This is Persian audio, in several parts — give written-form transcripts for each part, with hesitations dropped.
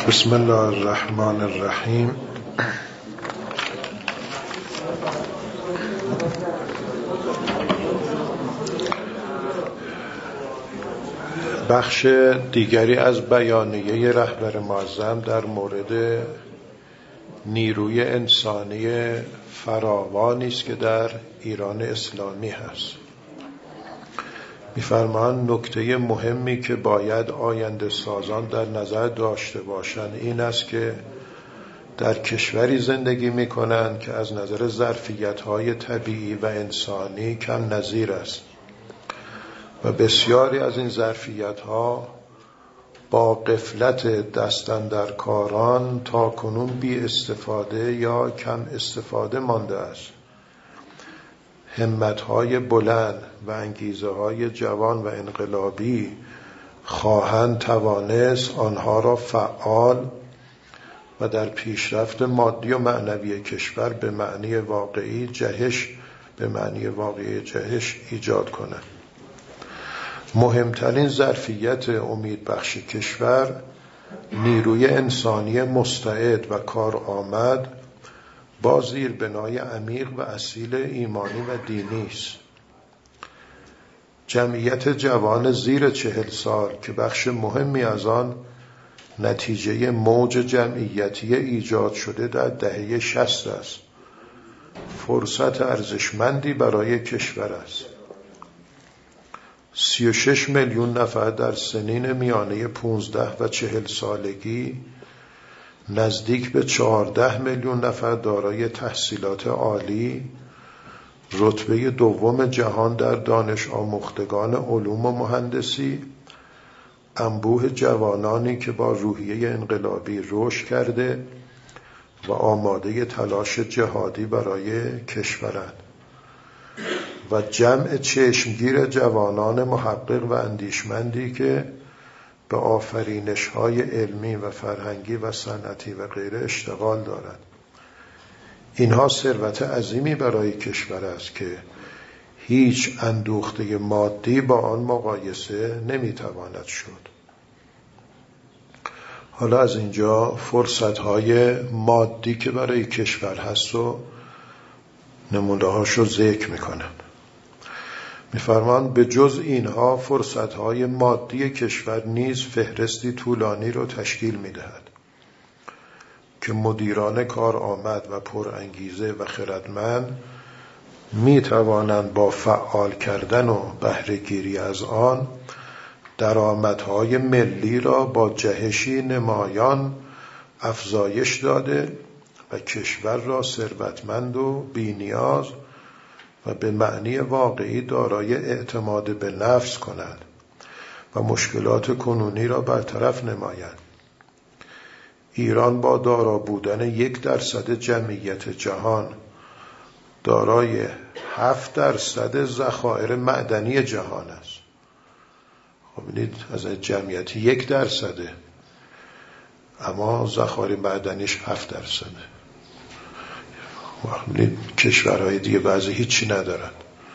بسم الله الرحمن الرحیم. بخش دیگری از بیانیه رهبر معظم در مورد نیروی انسانی فراوانی است که در ایران اسلامی هست. می‌فرمایند نکته مهمی که باید آینده سازان در نظر داشته باشند این است که در کشوری زندگی می‌کنند که از نظر ظرفیت‌های طبیعی و انسانی کم نظیر است و بسیاری از این ظرفیت‌ها با غفلت دستاندرکاران تا کنون بی استفاده یا کم استفاده مانده است. همت‌های بلند و انگیزه‌های جوان و انقلابی خواهند توانست آنها را فعال و در پیشرفت مادی و معنوی کشور به معنی واقعی جهش ایجاد کنند. مهمترین ظرفیت امیدبخش کشور نیروی انسانی مستعد و کارآمد با زیربنای عمیق و اصیل ایمانی و دینی است. جمعیت جوان زیر 40 سال که بخش مهمی از آن نتیجه موج جمعیتی ایجاد شده در دهه 60 است، فرصت ارزشمندی برای کشور است. 36 میلیون نفر در سنین میانه 15 و 40 سالگی، نزدیک به 14 میلیون نفر دارای تحصیلات عالی، رتبه دوم جهان در دانش آموختگان علوم و مهندسی، انبوه جوانانی که با روحیه انقلابی رشد کرده و آماده تلاش جهادی برای کشورند و جمع چشمگیر جوانان محقق و اندیشمندی که به آفرینش‌های علمی و فرهنگی و صنعتی و غیره اشتغال دارند. اینها ثروت عظیمی برای کشور است که هیچ اندوخته مادی با آن مقایسه نمیتواند شد. حالا از اینجا فرصت‌های مادی که برای کشور هست و نمونه‌هاشو ذکر میکنند. می‌فرمایند به جز اینها فرصت‌های مادی کشور نیز فهرستی طولانی را تشکیل می‌دهد که مدیران کارآمد و پرانگیزه و خردمند می‌توانند با فعال کردن و بهره‌گیری از آن درآمدهای ملی را با جهشی نمایان افزایش داده و کشور را ثروتمند و بی‌نیاز و به معنی واقعی دارای اعتماد به نفس کنند و مشکلات کنونی را برطرف نمایند. ایران با دارا بودن 1% جمعیت جهان دارای 7% ذخایر معدنی جهان است. خب ببینید از جمعیت 1%، اما ذخایر معدنیش 7%. کشورهای دیگه بعضی هیچی ندارن.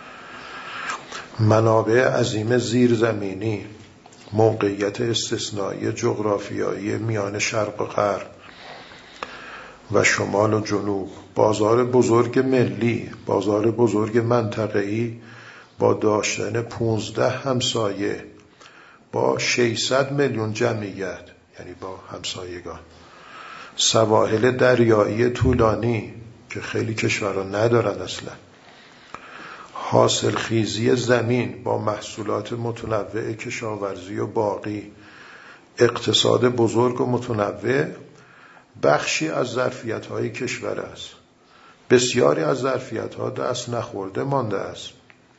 منابع عظیم زیرزمینی، موقعیت استثنایی جغرافیایی میان شرق و غرب و شمال و جنوب، بازار بزرگ ملی، بازار بزرگ منطقه‌ای با داشتن 15 همسایه با 600 میلیون جمعیت، یعنی با همسایگان، سواحل دریایی طولانی که خیلی کشورها ندارن اصلا، حاصل خیزی زمین با محصولات متنوع کشاورزی و باغی، اقتصاد بزرگ و متنوع بخشی از ظرفیت‌های کشور است. بسیاری از ظرفیت‌ها دست نخورده مانده است.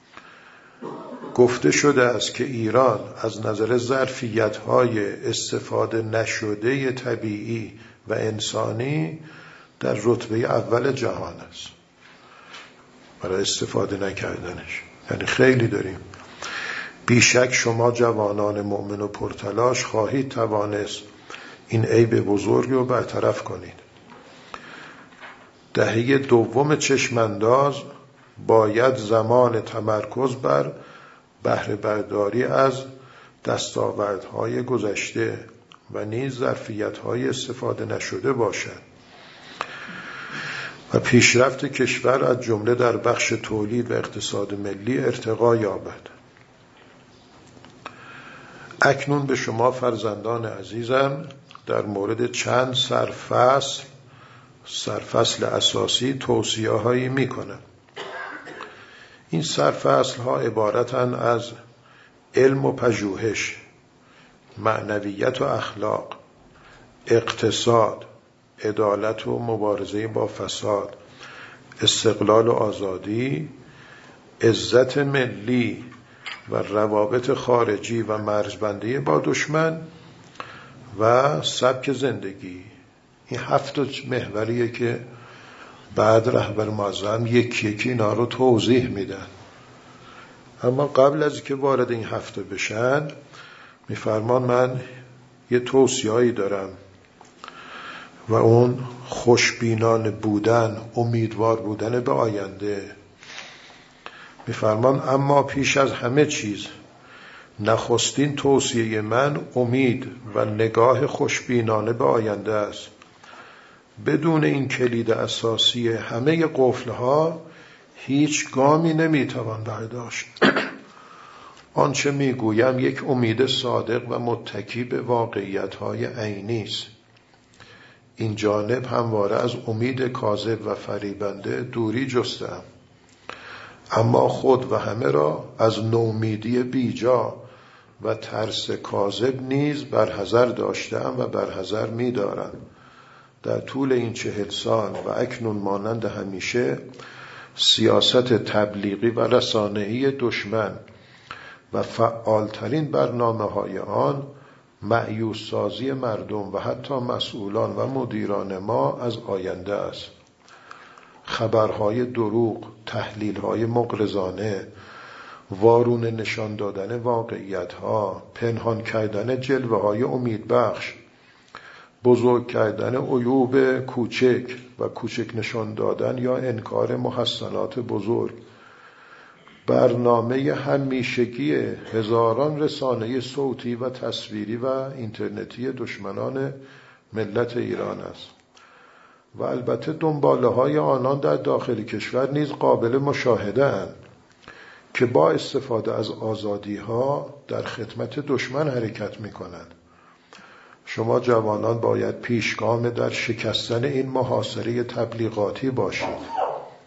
گفته شده است که ایران از نظر ظرفیت‌های استفاده نشده طبیعی و انسانی در رتبه اول جهان است برای استفاده نکردنش. یعنی خیلی داریم. بیشک شما جوانان مؤمن و پرتلاش خواهید توانست این عیب بزرگ رو برطرف کنید. دهه دوم چشمانداز باید زمان تمرکز بر بهره برداری از دستاوردهای گذشته و نیز ظرفیت‌های استفاده نشده باشد و پیشرفت کشور از جمله در بخش تولید و اقتصاد ملی ارتقا یابد. اکنون به شما فرزندان عزیزم در مورد چند سرفصل اساسی توصیه‌هایی می‌کنم. این سرفصل‌ها عبارتند از علم و پژوهش، معنویت و اخلاق، اقتصاد، عدالت و مبارزه با فساد، استقلال و آزادی، عزت ملی و روابط خارجی و مرزبندی با دشمن و سبک زندگی. این 7 محوریه که بعد رهبر معظم یکی یکی اینا رو توضیح میدن. اما قبل از که وارد این 7 بشن میفرمان من یه توصیه‌ای دارم و اون خوشبینانه بودن، امیدوار بودن به آینده. میفرمان اما پیش از همه چیز نخستین توصیه من امید و نگاه خوشبینانه به آینده است. بدون این کلید اساسی همه قفل‌ها هیچ گامی نمیتوان برداشت. آنچه میگویم یک امید صادق و متکی به واقعیت‌های عینی است. این جانب همواره از امید کاذب و فریبنده دوری جستم، اما خود و همه را از نومیدی بیجا و ترس کاذب نیز برحذر داشتم و برحذر می‌دارم. در طول این 40 سال و اکنون مانند همیشه سیاست تبلیغی و رسانه‌ای دشمن و فعالترین برنامه‌های آن مأیوس سازی مردم و حتی مسئولان و مدیران ما از آینده است. خبرهای دروغ، تحلیل‌های مغرضانه، وارونه نشان دادن واقعیت‌ها، پنهان کردن جلوه‌های امیدبخش، بزرگ کردن عیوب کوچک و کوچک نشان دادن یا انکار محسنات بزرگ، برنامه همیشگی هزاران رسانه صوتی و تصویری و اینترنتی دشمنان ملت ایران است و البته دنباله‌های آنان در داخل کشور نیز قابل مشاهده اند که با استفاده از آزادی‌ها در خدمت دشمن حرکت می‌کنند. شما جوانان باید پیشگام در شکستن این محاصره تبلیغاتی باشید.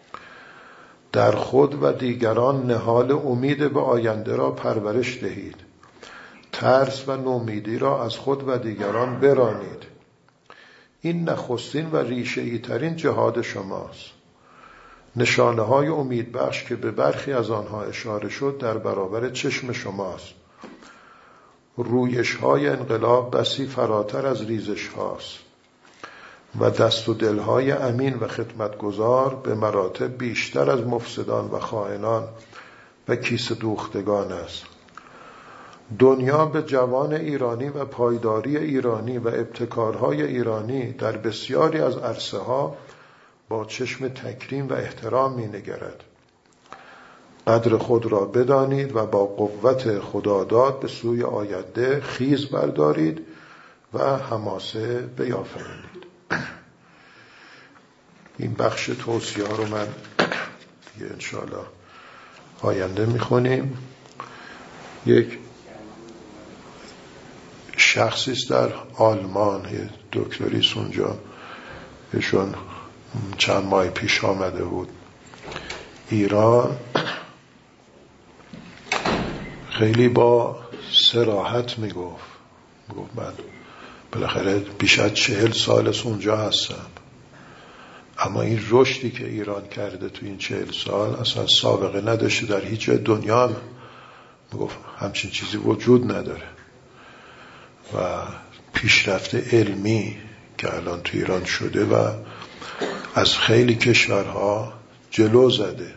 در خود و دیگران نهال امید به آینده را پرورش دهید. ترس و نومیدی را از خود و دیگران برانید. این نخستین و ریشه‌ای ترین جهاد شماست. نشانه‌های امیدبخش که به برخی از آنها اشاره شد در برابر چشم شماست. رویش‌های انقلاب بسی فراتر از ریزش‌هاست و دست و دل‌های امین و خدمتگزار به مراتب بیشتر از مفسدان و خائنان و کیسه دوختگان است. دنیا به جوان ایرانی و پایداری ایرانی و ابتکارهای ایرانی در بسیاری از عرصه‌ها با چشم تکریم و احترام می‌نگرد. قدر خود را بدانید و با قوت خداداد به سوی آینده خیز بردارید و حماسه بیافرینید. این بخش توصیه ها رو من انشاءالله آینده میخونیم. یک شخصی است در آلمان، یه دکتری است اونجا، ایشون چند ماه پیش آمده بود ایران. خیلی با صراحت میگفت من بالاخره بیش از 40 سال اونجا هستم، اما این رشدی که ایران کرده تو این 40 سال اصلا سابقه نداشته در هیچ جای دنیا. میگفت همچین چیزی وجود نداره و پیشرفت علمی که الان تو ایران شده و از خیلی کشورها جلو زده.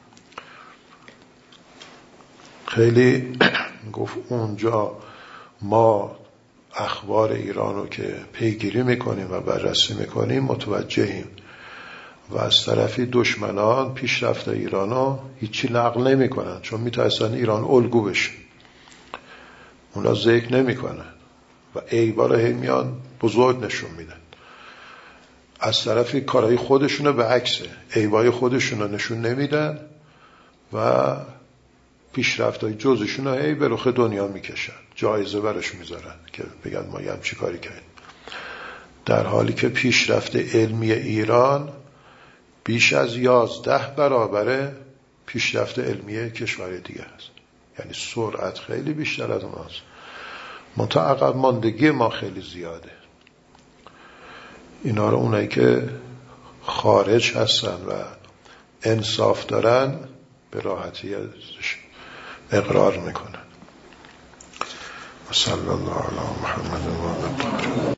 خیلی گفت اونجا ما اخبار ایران رو که پیگیری میکنیم و بررسی میکنیم متوجهیم و از طرفی دشمنان پیشرفت ایران رو هیچی نقل نمیکنن چون میترسن ایران الگو بشه. اونا ذکر نمیکنن و عیبا رو هی میان بزرگ نشون میدن. از طرفی کارهای خودشونو به عکسه، عیبای خودشونو نشون نمیدن و پیشرفت‌های جزشونو هی به رخ دنیا میکشن، جایزه برش میذارن که بگن ما یه همچی کاری کردیم، در حالی که پیشرفت علمی ایران بیش از 11 برابر پیشرفت علمی کشور دیگه است. یعنی سرعت خیلی بیشتر از اوناست، منتها عقب ماندگی ما خیلی زیاده. اینا رو اونایی که خارج هستن و انصاف دارن به راحتی اقرار میکنن. صلی الله علی محمد و آله.